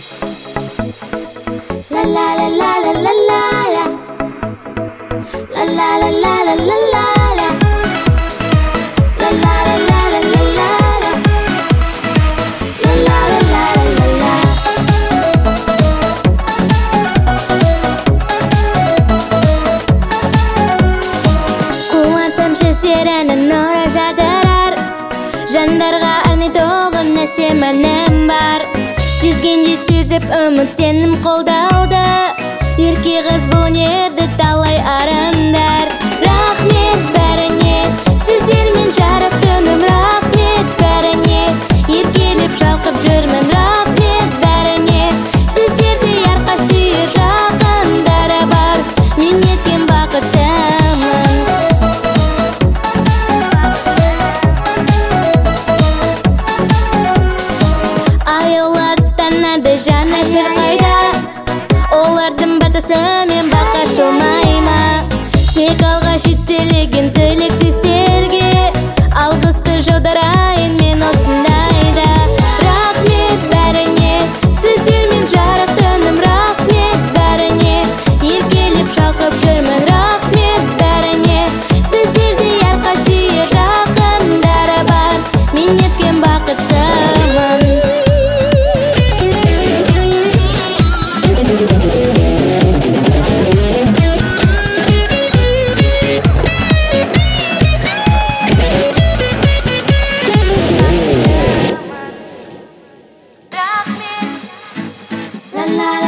La la la la la la la la. La la la la la la la la. La la la la la la la la. La la la la la la la. Қуансам жүздерінің нұры жадырар. Жандарға арнайтұғын әсем бар. Сезгенде сезіп үміттенім қолдауды. Ерке қыз бұл нерді талай арындар. Рахмет бәріне, сіздермен жарық түнім. Рахмет бәріне, еркелеп шалқып жүрмін. Рахмет бәріне, сіздерде арқа сүйер жақындары бар. Мен неткен бақыттымын. Аяулаттанады жаны шырқайда. Олардың батысымен бақа шумайма. Тек алға жетелеген тілектестерге алғысты жаударайын мен осындайда. Рахмет бәріне, сіздермен жарық түнім. Рахмет бәріне, еркелеп шалқып жүрмін. Рахмет бәріне, сіздерде арқа сүйер жақындары бар. Мен неткен бақыттымын. La la